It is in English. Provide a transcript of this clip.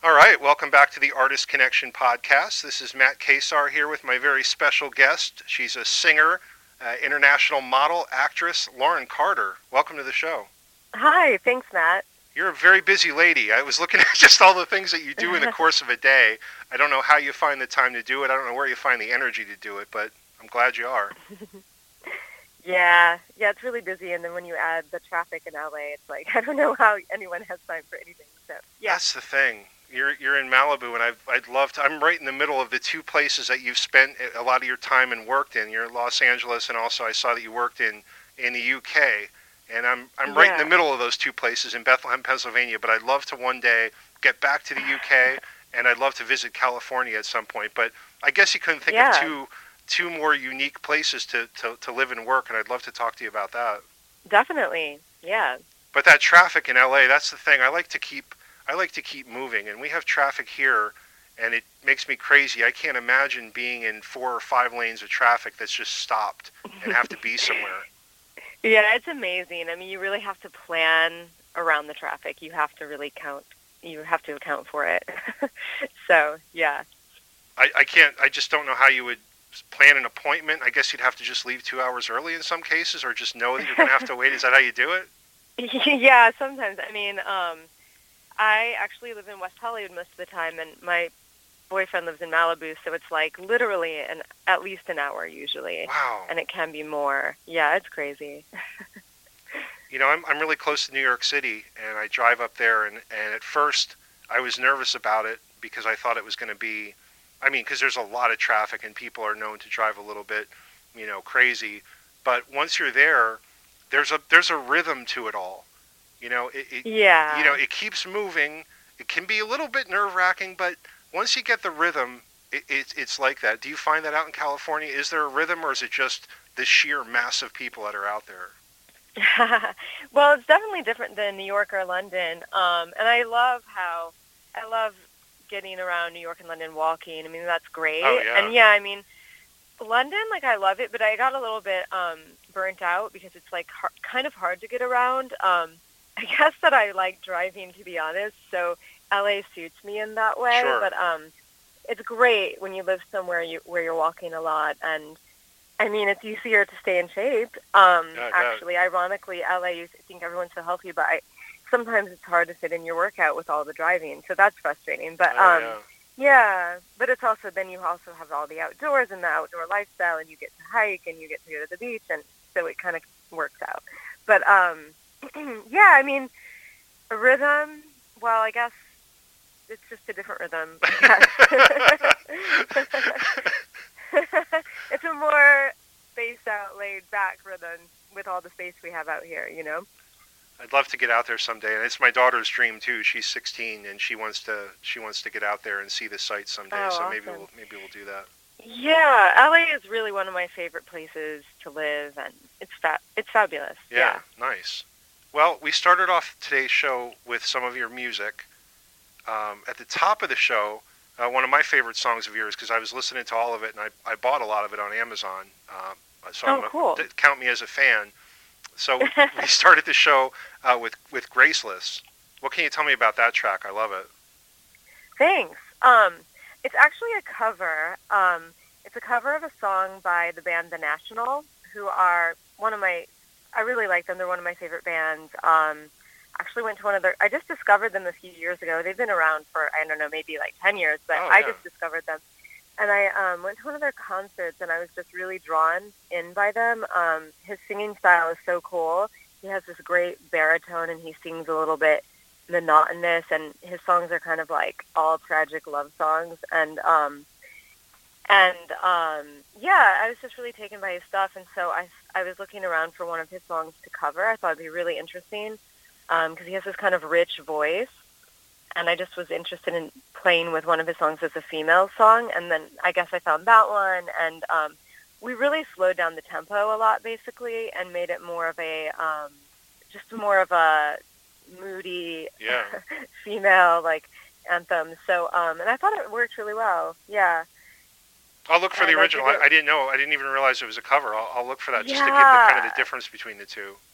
All right, welcome back to the Artist Connection podcast. This is Matt Kasar here with my very special guest. She's a singer, international model, actress, Lauren Carter. Welcome to the show. Hi, thanks, Matt. You're a very busy lady. I was looking at just all the things that you do in the course of a day. I don't know how you find the time to do it. I don't know where you find the energy to do it, but I'm glad you are. Yeah, it's really busy, and then when you add the traffic in LA, it's like I don't know how anyone has time for anything. So, yeah. That's the thing. You're in Malibu, and I'd love to. I'm right in the middle of the two places that you've spent a lot of your time and worked in. You're in Los Angeles, and also I saw that you worked in the UK. And I'm right in the middle of those two places in Bethlehem, Pennsylvania. But I'd love to one day get back to the UK, and I'd love to visit California at some point. But I guess you couldn't think of two more unique places to live and work, and I'd love to talk to you about that. Definitely, yeah. But that traffic in LA, that's the thing. I like to keep moving, and we have traffic here, and it makes me crazy. I can't imagine being in 4 or 5 lanes of traffic that's just stopped and have to be somewhere. Yeah, it's amazing. I mean, you really have to plan around the traffic. You have to really account for it. So, yeah. I just don't know how you would plan an appointment. I guess you'd have to just leave 2 hours early in some cases, or just know that you're going to have to wait. Is that how you do it? Yeah, sometimes. I mean, I actually live in West Hollywood most of the time, and my boyfriend lives in Malibu, so it's like literally at least an hour usually. Wow. And it can be more. Yeah, it's crazy. You know, I'm really close to New York City, and I drive up there, and at first I was nervous about it because I thought it was going to be, because there's a lot of traffic and people are known to drive a little bit, crazy. But once you're there, there's a rhythm to it all. It keeps moving. It can be a little bit nerve-wracking, but once you get the rhythm, it's like that. Do you find that out in California? Is there a rhythm, or is it just the sheer mass of people that are out there? Well, it's definitely different than New York or London. And I love getting around New York and London walking. I mean, that's great. Oh, yeah. And yeah, I mean, London, like, I love it, but I got a little bit burnt out because it's like kind of hard to get around. I guess that I like driving, to be honest. So LA suits me in that way. Sure. But it's great when you live somewhere where you're walking a lot, and I mean, it's easier to stay in shape. Actually, ironically, LA, you think everyone's so healthy, but sometimes it's hard to fit in your workout with all the driving, so that's frustrating. But yeah, but it's also, then you also have all the outdoors and the outdoor lifestyle, and you get to hike and you get to go to the beach, and so it kind of works out. But yeah, I mean, a rhythm, well, I guess it's just a different rhythm. It's a more spaced out, laid back rhythm with all the space we have out here, I'd love to get out there someday, and it's my daughter's dream too. She's 16, and she wants to get out there and see the sights someday. Oh, so awesome. maybe we'll do that. Yeah, LA is really one of my favorite places to live, and it's fabulous. Yeah. Nice. Well, we started off today's show with some of your music. At the top of the show, one of my favorite songs of yours, because I was listening to all of it, and I bought a lot of it on Amazon. So cool. Count me as a fan. So we started the show with Graceless. What can you tell me about that track? I love it. Thanks. It's actually a cover. It's a cover of a song by the band The National, who are I really like them. They're one of my favorite bands. Actually went to I just discovered them a few years ago. They've been around for, I don't know, maybe like 10 years, but I just discovered them. And I went to one of their concerts, and I was just really drawn in by them. His singing style is so cool. He has this great baritone, and he sings a little bit monotonous, and his songs are kind of like all tragic love songs. And yeah, I was just really taken by his stuff, and so I was looking around for one of his songs to cover. I thought it'd be really interesting because he has this kind of rich voice, and I just was interested in playing with one of his songs as a female song, and then I guess I found that one, and we really slowed down the tempo a lot, basically, and made it more of a just more of a moody female like anthem. So and I thought it worked really well. Yeah. I'll look for the original. I didn't know. I didn't even realize it was a cover. I'll look for that just to give the kind of the difference between the two.